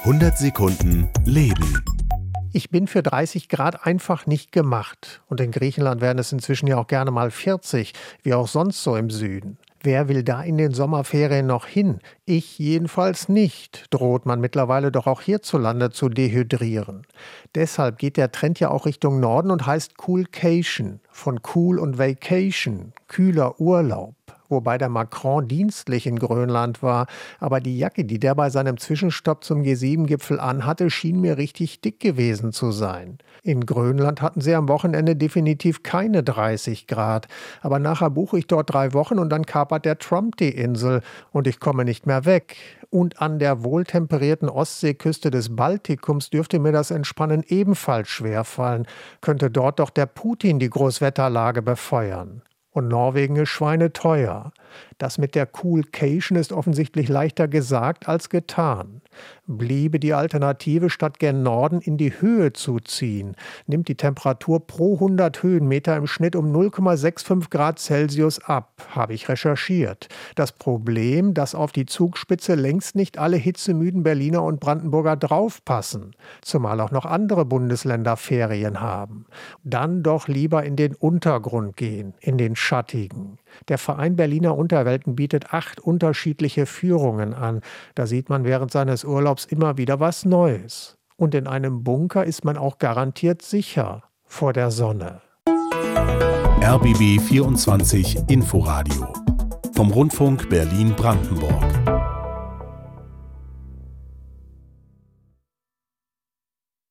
100 Sekunden Leben. Ich bin für 30 Grad einfach nicht gemacht. Und in Griechenland werden es inzwischen ja auch gerne mal 40, wie auch sonst so im Süden. Wer will da in den Sommerferien noch hin? Ich jedenfalls nicht, droht man mittlerweile doch auch hierzulande zu dehydrieren. Deshalb geht der Trend ja auch Richtung Norden und heißt Coolcation, von Cool und Vacation, kühler Urlaub. Wobei der Macron dienstlich in Grönland war. Aber die Jacke, die der bei seinem Zwischenstopp zum G7-Gipfel anhatte, schien mir richtig dick gewesen zu sein. In Grönland hatten sie am Wochenende definitiv keine 30 Grad. Aber nachher buche ich dort 3 Wochen und dann kapert der Trump die Insel und ich komme nicht mehr weg. Und an der wohltemperierten Ostseeküste des Baltikums dürfte mir das Entspannen ebenfalls schwerfallen. Könnte dort doch der Putin die Großwetterlage befeuern. Und Norwegen ist schweineteuer. Das mit der Coolcation ist offensichtlich leichter gesagt als getan. Bliebe die Alternative statt gen Norden in die Höhe zu ziehen, nimmt die Temperatur pro 100 Höhenmeter im Schnitt um 0,65 Grad Celsius ab, habe ich recherchiert. Das Problem, dass auf die Zugspitze längst nicht alle hitzemüden Berliner und Brandenburger draufpassen, zumal auch noch andere Bundesländer Ferien haben. Dann doch lieber in den Untergrund gehen, in den schattigen. Der Verein Berliner Unterwelten bietet 8 unterschiedliche Führungen an. Da sieht man während seines Urlaubs immer wieder was Neues. Und in einem Bunker ist man auch garantiert sicher vor der Sonne. RBB 24 Inforadio vom Rundfunk Berlin-Brandenburg.